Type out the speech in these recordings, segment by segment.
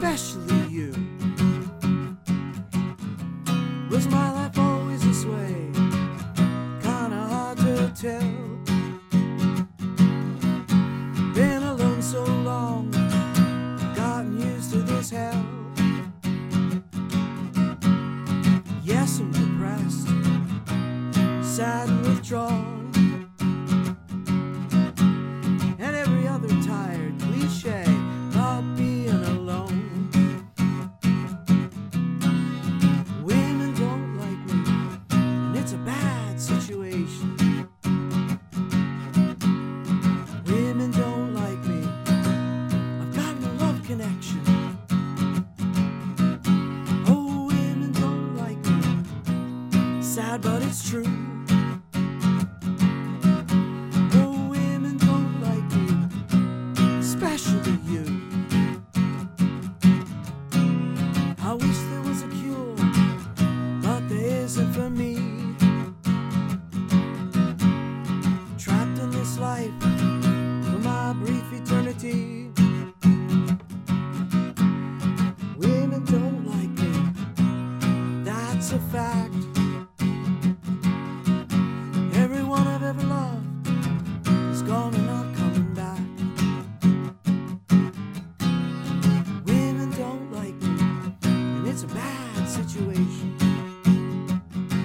especially you. Was my life always this way? Kinda hard to tell. Been alone so long, gotten used to this hell. Yes, I'm depressed, sad and withdrawn, and every other tired cliche about being alone. Women don't like me, and it's a bad situation. Women don't like me, I've got no love connection. Oh, women don't like me, sad but it's true. Oh, women don't like me, especially you. I wish there was a cure, but there isn't for me. Trapped in this life for my brief eternity. Women don't like me, that's a fact. Everyone I've ever loved is gone and not coming back. Women don't like me, and it's a bad situation.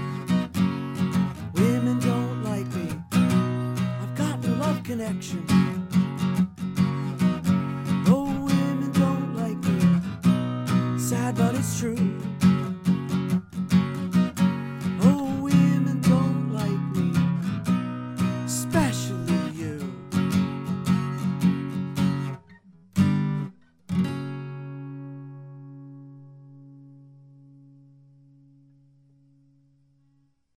Women don't like me, I've got no love connection.